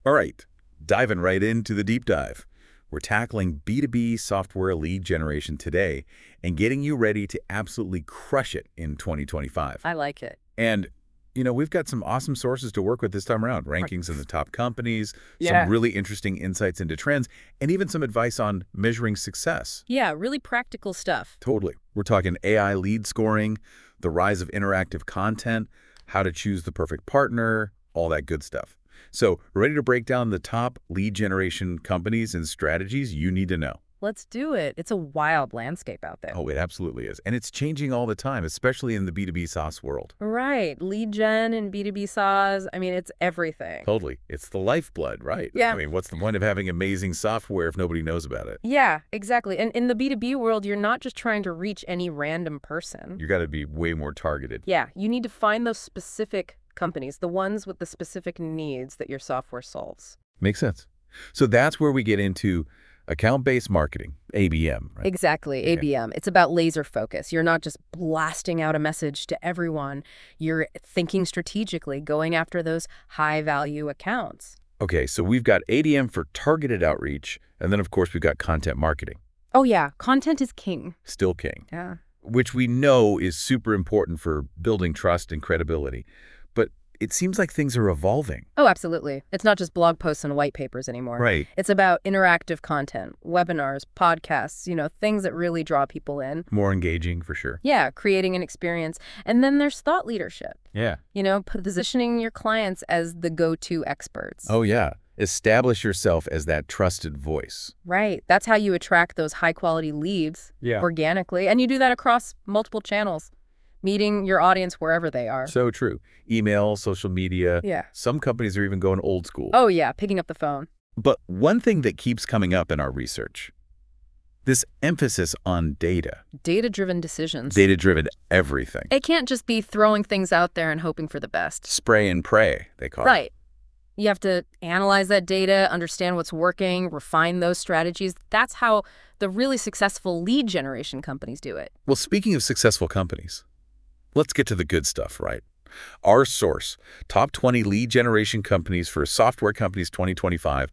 All right, diving right into the deep dive. We're tackling B2B software lead generation today and getting you ready to absolutely crush it in 2025. I like it. And, we've got some awesome sources to work with this time around. Right. Rankings in the top companies, some Yeah. really interesting insights into trends, and even some advice on measuring success. Yeah, really practical stuff. Totally. We're talking AI lead scoring, the rise of interactive content, how to choose the perfect partner, all that good stuff. So, ready to break down the top lead generation companies and strategies you need to know? Let's do it. It's a wild landscape out there. Oh, it absolutely is. And it's changing all the time, especially in the B2B SaaS world. Right. Lead gen and B2B SaaS. I mean, it's everything. Totally. It's the lifeblood, right? Yeah. I mean, what's the point of having amazing software if nobody knows about it? Yeah, exactly. And in the B2B world, you're not just trying to reach any random person. You got to be way more targeted. Yeah, you need to find those specific companies, the ones with the specific needs that your software solves. Makes sense. So that's where we get into account-based marketing, ABM, right? Exactly, Okay. ABM. It's about laser focus. You're not just blasting out a message to everyone. You're thinking strategically, going after those high-value accounts. Okay, so we've got ADM for targeted outreach, and then, of course, we've got content marketing, Oh yeah, content is king. still king, Yeah. which we know is super important for building trust and credibility. But it seems like things are evolving. Oh, absolutely. It's not just blog posts and white papers anymore. Right. It's about interactive content, webinars, podcasts, things that really draw people in. More engaging, for sure. Yeah, creating an experience. And then there's thought leadership. Yeah. Positioning your clients as the go-to experts. Oh, yeah. Establish yourself as that trusted voice. Right. That's how you attract those high-quality leads organically. And you do that across multiple channels, meeting your audience wherever they are. So true. Email, social media. Yeah. Some companies are even going old school. Oh, yeah, picking up the phone. But one thing that keeps coming up in our research, this emphasis on data. Data-driven decisions. Data-driven everything. It can't just be throwing things out there and hoping for the best. Spray and pray, they call it. Right. You have to analyze that data, understand what's working, refine those strategies. That's how the really successful lead generation companies do it. Well, speaking of successful companies, let's get to the good stuff, right? Our source, Top 20 Lead Generation Companies for Software Companies 2025,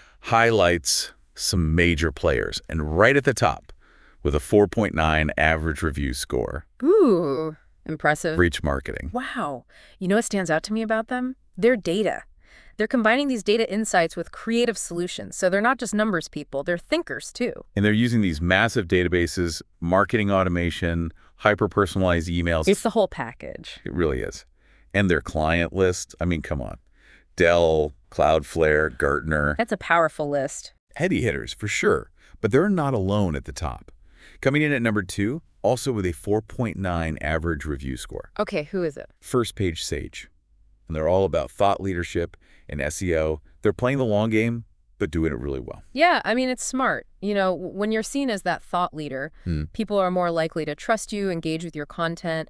highlights some major players. And right at the top, with a 4.9 average review score, Ooh, impressive. Reach Marketing. Wow. You know what stands out to me about them? Their data. They're combining these data insights with creative solutions. So they're not just numbers people, they're thinkers too. And they're using these massive databases, marketing automation, hyper-personalized emails. It's the whole package. It really is. And their client list, I mean, come on. Dell, Cloudflare, Gartner. That's a powerful list. Heavy hitters, for sure. But they're not alone at the top. Coming in at number 2, also with a 4.9 average review score. Okay, who is it? First Page Sage. And they're all about thought leadership and SEO. They're playing the long game, but doing it really well. Yeah, I mean, it's smart. When you're seen as that thought leader, people are more likely to trust you, engage with your content,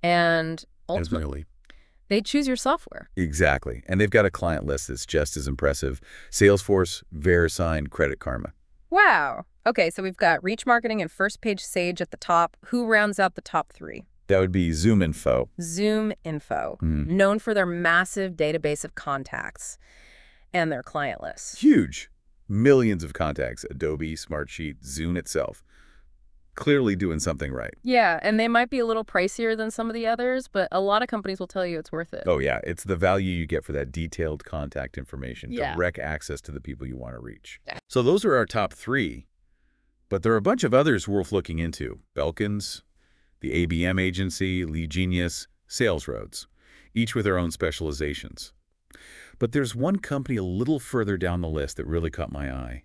and ultimately, they choose your software. Exactly. And they've got a client list that's just as impressive. Salesforce, VeriSign, Credit Karma. Wow. Okay, so we've got Reach Marketing and First Page Sage at the top. Who rounds out the top 3? That would be ZoomInfo. ZoomInfo, known for their massive database of contacts and their client lists. Huge. Millions of contacts. Adobe, Smartsheet, Zoom itself. Clearly doing something right. Yeah, and they might be a little pricier than some of the others, but a lot of companies will tell you it's worth it. Oh, yeah. It's the value you get for that detailed contact information, Yeah. direct access to the people you want to reach. So those are our top 3, but there are a bunch of others worth looking into. Belkins, the ABM agency, Lead Genius, SalesRoads, each with their own specializations. But there's one company a little further down the list that really caught my eye.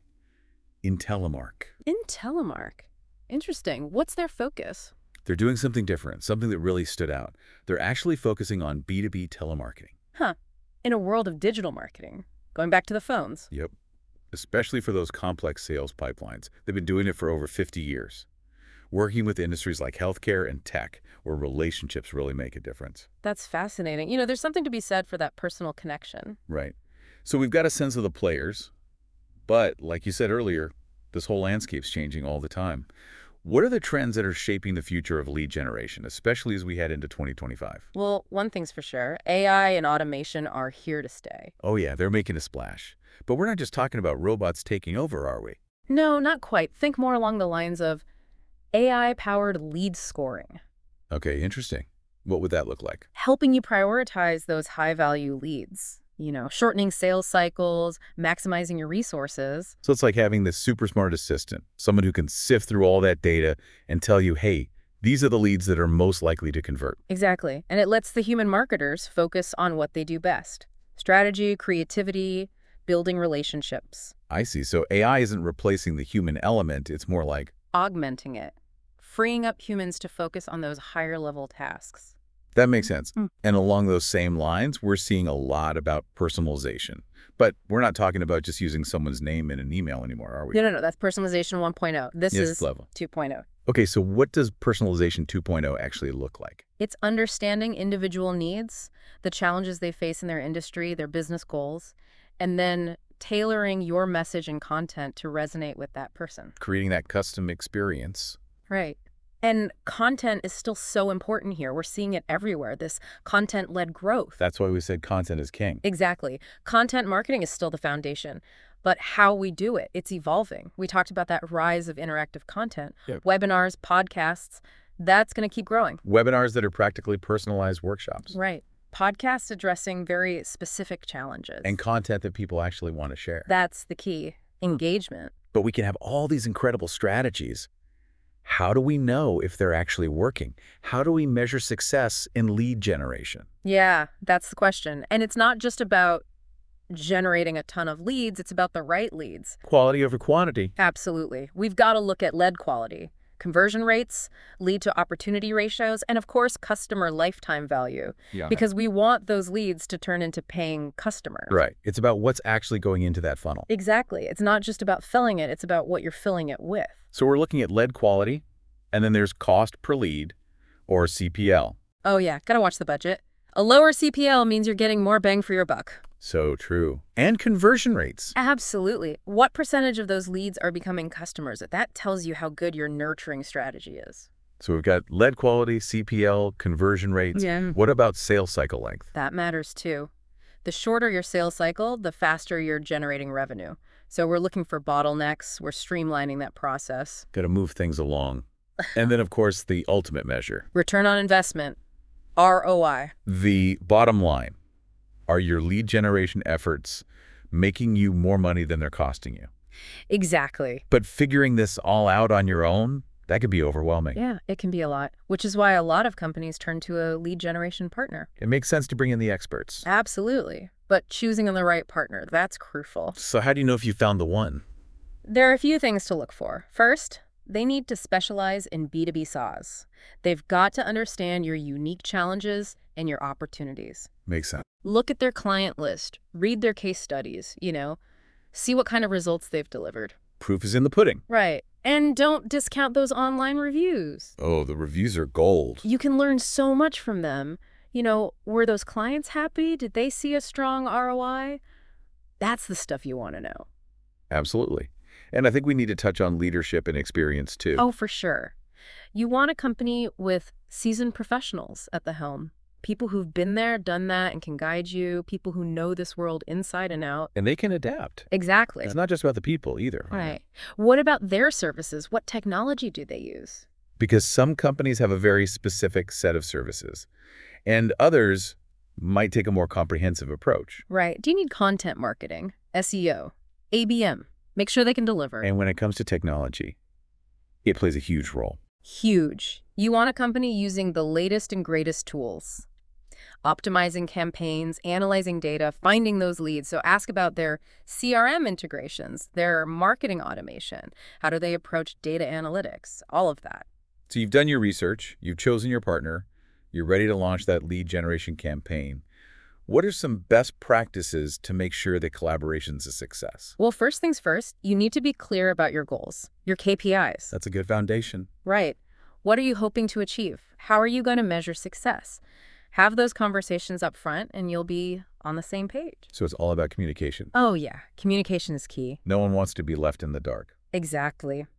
Intelemark. Intelemark. Interesting. What's their focus? They're doing something different, something that really stood out. They're actually focusing on B2B telemarketing. Huh. In a world of digital marketing. Going back to the phones. Yep. Especially for those complex sales pipelines. They've been doing it for over 50 years. Working with industries like healthcare and tech, where relationships really make a difference. That's fascinating. There's something to be said for that personal connection. Right. So we've got a sense of the players, but like you said earlier, this whole landscape's changing all the time. What are the trends that are shaping the future of lead generation, especially as we head into 2025? Well, one thing's for sure, AI and automation are here to stay. Oh yeah, they're making a splash. But we're not just talking about robots taking over, are we? No, not quite. Think more along the lines of AI-powered lead scoring. Okay, interesting. What would that look like? Helping you prioritize those high-value leads. Shortening sales cycles, maximizing your resources. So it's like having this super smart assistant, someone who can sift through all that data and tell you, hey, these are the leads that are most likely to convert. Exactly. And it lets the human marketers focus on what they do best. Strategy, creativity, building relationships. I see. So AI isn't replacing the human element. It's more like augmenting it, freeing up humans to focus on those higher-level tasks. That makes sense. And along those same lines, we're seeing a lot about personalization. But we're not talking about just using someone's name in an email anymore, are we? No. That's personalization 1.0. This is level 2.0. Okay, so what does personalization 2.0 actually look like? It's understanding individual needs, the challenges they face in their industry, their business goals, and then tailoring your message and content to resonate with that person. Creating that custom experience. Right. And content is still so important here. We're seeing it everywhere, this content-led growth. That's why we said content is king. Exactly. Content marketing is still the foundation, but how we do it, it's evolving. We talked about that rise of interactive content. Yep. Webinars, podcasts, that's going to keep growing. Webinars that are practically personalized workshops. Right. Podcasts addressing very specific challenges. And content that people actually want to share. That's the key. Engagement. But we can have all these incredible strategies. How do we know if they're actually working? How do we measure success in lead generation? Yeah, that's the question. And it's not just about generating a ton of leads, it's about the right leads. Quality over quantity. Absolutely. We've got to look at lead quality, conversion rates, lead to opportunity ratios, and of course, customer lifetime value. Yeah. Because we want those leads to turn into paying customers. Right. It's about what's actually going into that funnel. Exactly. It's not just about filling it, it's about what you're filling it with. So we're looking at lead quality, and then there's cost per lead, or CPL. Oh yeah, gotta watch the budget. A lower CPL means you're getting more bang for your buck. So true. And conversion rates. Absolutely. What percentage of those leads are becoming customers? That tells you how good your nurturing strategy is. So we've got lead quality, CPL, conversion rates. Yeah. What about sales cycle length? That matters too. The shorter your sales cycle, the faster you're generating revenue. So we're looking for bottlenecks. We're streamlining that process. Got to move things along. And then, of course, the ultimate measure. Return on investment, ROI. The bottom line. Are your lead generation efforts making you more money than they're costing you? Exactly. But figuring this all out on your own, that could be overwhelming. Yeah, it can be a lot, which is why a lot of companies turn to a lead generation partner. It makes sense to bring in the experts. Absolutely. But choosing the right partner, that's crucial. So how do you know if you found the one? There are a few things to look for. First, they need to specialize in B2B SaaS. They've got to understand your unique challenges and your opportunities. Makes sense. Look at their client list, read their case studies, see what kind of results they've delivered. Proof is in the pudding. Right. And don't discount those online reviews. Oh, the reviews are gold. You can learn so much from them. Were those clients happy? Did they see a strong ROI? That's the stuff you want to know. Absolutely. And I think we need to touch on leadership and experience too. Oh, for sure. You want a company with seasoned professionals at the helm. People who've been there, done that, and can guide you. People who know this world inside and out. And they can adapt. Exactly. It's not just about the people either. Right. What about their services? What technology do they use? Because some companies have a very specific set of services, and others might take a more comprehensive approach. Right. Do you need content marketing, SEO, ABM? Make sure they can deliver. And when it comes to technology, it plays a huge role. Huge. You want a company using the latest and greatest tools. Optimizing campaigns, analyzing data, finding those leads. So ask about their CRM integrations, their marketing automation. How do they approach data analytics? All of that. So you've done your research, you've chosen your partner, you're ready to launch that lead generation campaign. What are some best practices to make sure that collaboration's a success? Well, first things first, you need to be clear about your goals, your KPIs. That's a good foundation. Right. What are you hoping to achieve? How are you going to measure success? Have those conversations up front and you'll be on the same page. So it's all about communication. Oh, yeah. Communication is key. No one wants to be left in the dark. Exactly.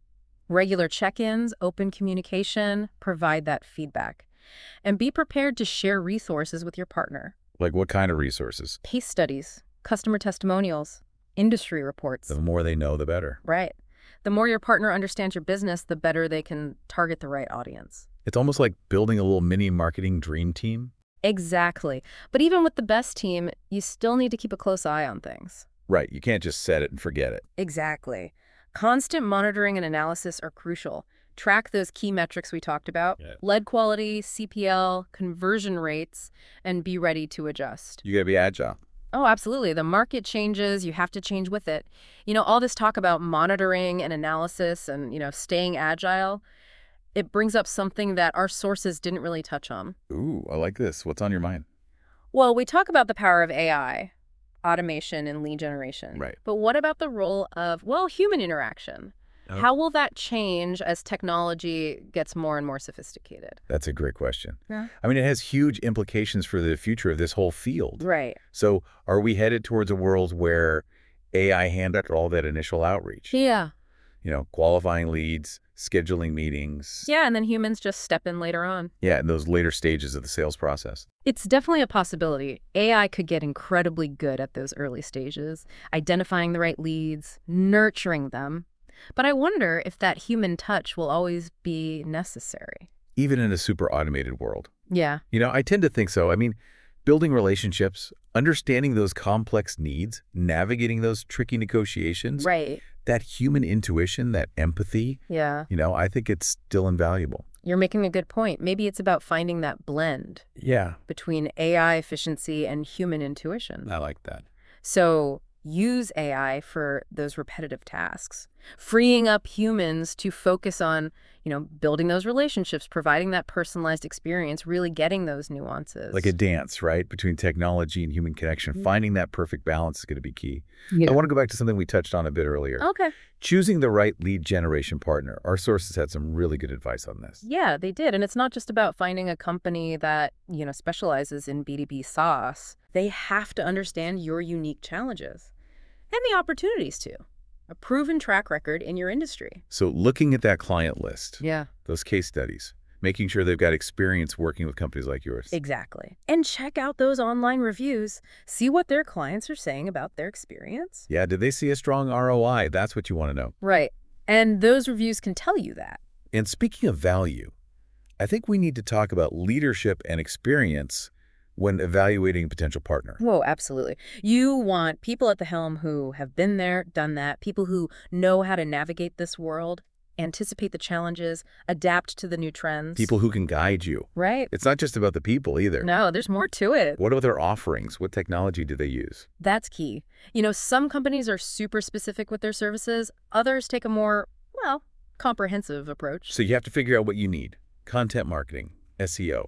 Regular check-ins, open communication, provide that feedback. And be prepared to share resources with your partner. Like what kind of resources? Case studies, customer testimonials, industry reports. The more they know, the better. Right. The more your partner understands your business, the better they can target the right audience. It's almost like building a little mini marketing dream team. Exactly. But even with the best team, you still need to keep a close eye on things. Right. You can't just set it and forget it. Exactly. Constant monitoring and analysis are crucial. Track those key metrics we talked about, lead quality, CPL, conversion rates, and be ready to adjust. You gotta be agile. Oh, absolutely. The market changes. You have to change with it. All this talk about monitoring and analysis and, staying agile, it brings up something that our sources didn't really touch on. Ooh, I like this. What's on your mind? Well, we talk about the power of AI, automation, and lead generation. Right. But what about the role of, human interaction? Oh. How will that change as technology gets more and more sophisticated? That's a great question. Yeah. I mean, it has huge implications for the future of this whole field. Right. So are we headed towards a world where AI handled all that initial outreach? Yeah. Qualifying leads, scheduling meetings. Yeah, and then humans just step in later on. Yeah, in those later stages of the sales process. It's definitely a possibility. AI could get incredibly good at those early stages, identifying the right leads, nurturing them. But I wonder if that human touch will always be necessary. Even in a super automated world. Yeah. I tend to think so. I mean, building relationships, understanding those complex needs, navigating those tricky negotiations. Right. That human intuition, that empathy. Yeah. I think it's still invaluable. You're making a good point. Maybe it's about finding that blend. Yeah. Between AI efficiency and human intuition. I like that. So use AI for those repetitive tasks, freeing up humans to focus on, building those relationships, providing that personalized experience, really getting those nuances. Like a dance, right? Between technology and human connection. Finding that perfect balance is going to be key. Yeah. I want to go back to something we touched on a bit earlier. Okay. Choosing the right lead generation partner. Our sources had some really good advice on this. Yeah, they did. And it's not just about finding a company that, specializes in B2B SaaS. They have to understand your unique challenges and the opportunities too. A proven track record in your industry. So looking at that client list, Yeah. those case studies, making sure they've got experience working with companies like yours. Exactly. And check out those online reviews. See what their clients are saying about their experience. Yeah, did they see a strong ROI? That's what you want to know. Right. And those reviews can tell you that. And speaking of value, I think we need to talk about leadership and experience when evaluating a potential partner. Whoa, absolutely. You want people at the helm who have been there, done that, people who know how to navigate this world, anticipate the challenges, adapt to the new trends. People who can guide you. Right. It's not just about the people either. No, there's more to it. What are their offerings? What technology do they use? That's key. Some companies are super specific with their services. Others take a more, comprehensive approach. So you have to figure out what you need. Content marketing, SEO,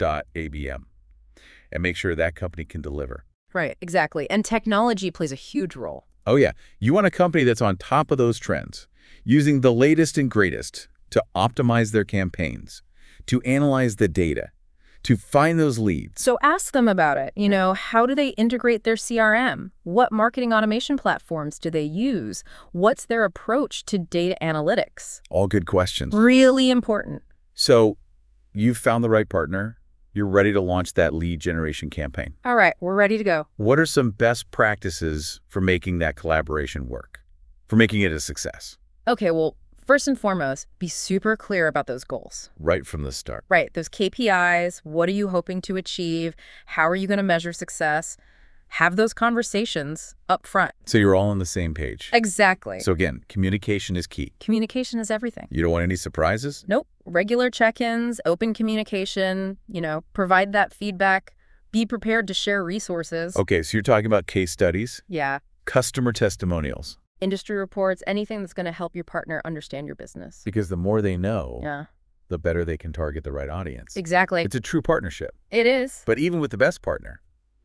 .abm. And make sure that company can deliver. Right, exactly. And technology plays a huge role. Oh, yeah. You want a company that's on top of those trends, using the latest and greatest to optimize their campaigns, to analyze the data, to find those leads. So ask them about it. How do they integrate their CRM? What marketing automation platforms do they use? What's their approach to data analytics? All good questions. Really important. So you've found the right partner. You're ready to launch that lead generation campaign. All right, we're ready to go. What are some best practices for making that collaboration work, for making it a success? Okay, well, first and foremost, be super clear about those goals. Right from the start. Right, those KPIs, what are you hoping to achieve? How are you going to measure success? Have those conversations up front. So you're all on the same page. Exactly. So again, communication is key. Communication is everything. You don't want any surprises? Nope. Regular check-ins, open communication, provide that feedback. Be prepared to share resources. Okay, so you're talking about case studies? Yeah. Customer testimonials. Industry reports, anything that's going to help your partner understand your business. Because the more they know, Yeah. the better they can target the right audience. Exactly. It's a true partnership. It is. But even with the best partner,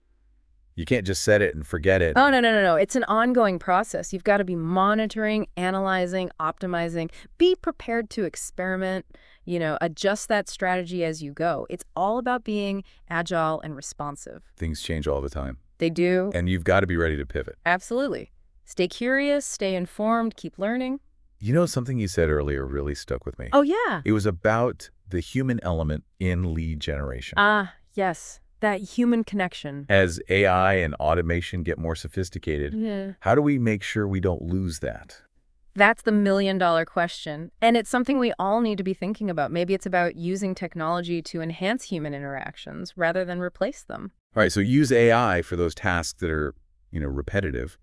you can't just set it and forget it. Oh, no. It's an ongoing process. You've got to be monitoring, analyzing, optimizing. Be prepared to experiment, adjust that strategy as you go. It's all about being agile and responsive. Things change all the time. They do. And you've got to be ready to pivot. Absolutely. Stay curious, stay informed, keep learning. You know, something you said earlier really stuck with me. Oh, yeah. It was about the human element in lead generation. Ah, yes. That human connection. As AI and automation get more sophisticated, Yeah. how do we make sure we don't lose that? That's the million-dollar question. And it's something we all need to be thinking about. Maybe it's about using technology to enhance human interactions rather than replace them. All right, so use AI for those tasks that are, repetitive,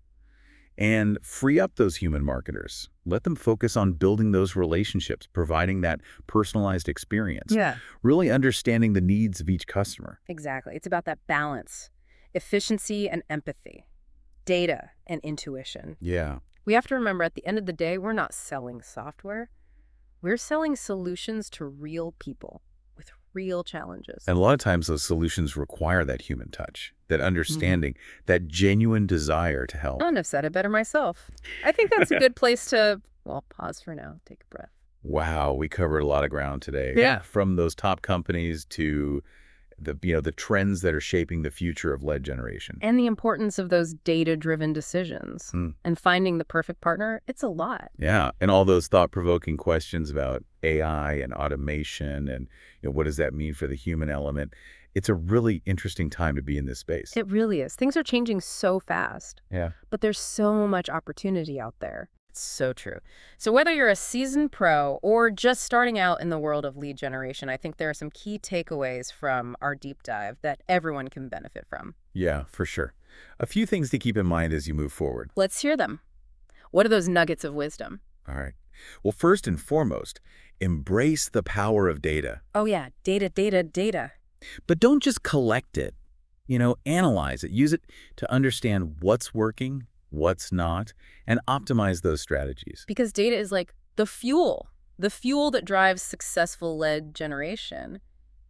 and free up those human marketers. Let them focus on building those relationships, providing that personalized experience, Yeah. really understanding the needs of each customer. Exactly. It's about that balance, efficiency and empathy, data and intuition. Yeah. We have to remember at the end of the day, we're not selling software. We're selling solutions to real people with real challenges. And a lot of times those solutions require that human touch, that understanding, that genuine desire to help. I couldn't have said it better myself. I think that's a good place to, well, pause for now, take a breath. Wow, we covered a lot of ground today. Yeah. From those top companies to the trends that are shaping the future of lead generation. And the importance of those data-driven decisions. And finding the perfect partner, it's a lot. Yeah, and all those thought-provoking questions about AI and automation and what does that mean for the human element. It's a really interesting time to be in this space. It really is. Things are changing so fast. Yeah. But there's so much opportunity out there. It's so true. So whether you're a seasoned pro or just starting out in the world of lead generation, I think there are some key takeaways from our deep dive that everyone can benefit from. Yeah, for sure. A few things to keep in mind as you move forward. Let's hear them. What are those nuggets of wisdom? All right. Well, first and foremost, embrace the power of data. Oh, yeah. Data, data, data. But don't just collect it. Analyze it. Use it to understand what's working, what's not, and optimize those strategies. Because data is like the fuel that drives successful lead generation.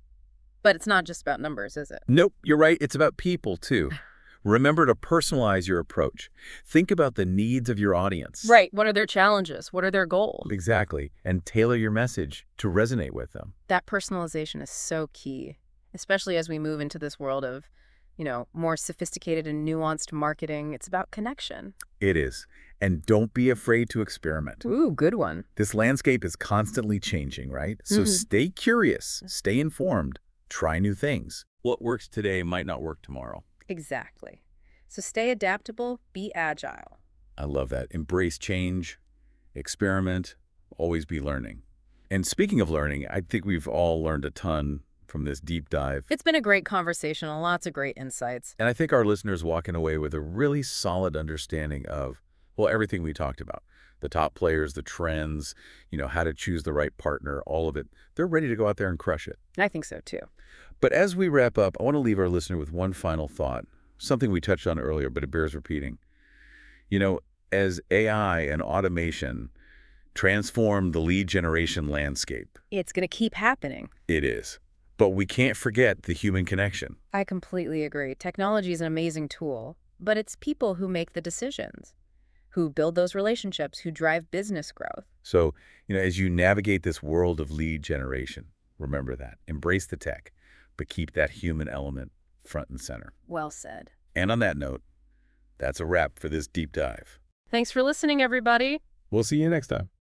But it's not just about numbers, is it? Nope, you're right. It's about people, too. Remember to personalize your approach. Think about the needs of your audience. Right. What are their challenges? What are their goals? Exactly. And tailor your message to resonate with them. That personalization is so key, especially as we move into this world of, more sophisticated and nuanced marketing. It's about connection. It is. And don't be afraid to experiment. Ooh, good one. This landscape is constantly changing, right? So stay curious, stay informed, try new things. What works today might not work tomorrow. Exactly. So stay adaptable, be agile. I love that. Embrace change, experiment, always be learning. And speaking of learning, I think we've all learned a ton from this deep dive. It's been a great conversation, lots of great insights. And I think our listeners walking away with a really solid understanding of, everything we talked about. The top players, the trends, how to choose the right partner, all of it. They're ready to go out there and crush it. I think so, too. But as we wrap up, I want to leave our listener with one final thought, something we touched on earlier, but it bears repeating. As AI and automation transform the lead generation landscape. It's going to keep happening. It is. But we can't forget the human connection. I completely agree. Technology is an amazing tool, but it's people who make the decisions, who build those relationships, who drive business growth. So, as you navigate this world of lead generation, remember that. Embrace the tech, but keep that human element front and center. Well said. And on that note, that's a wrap for this deep dive. Thanks for listening, everybody. We'll see you next time.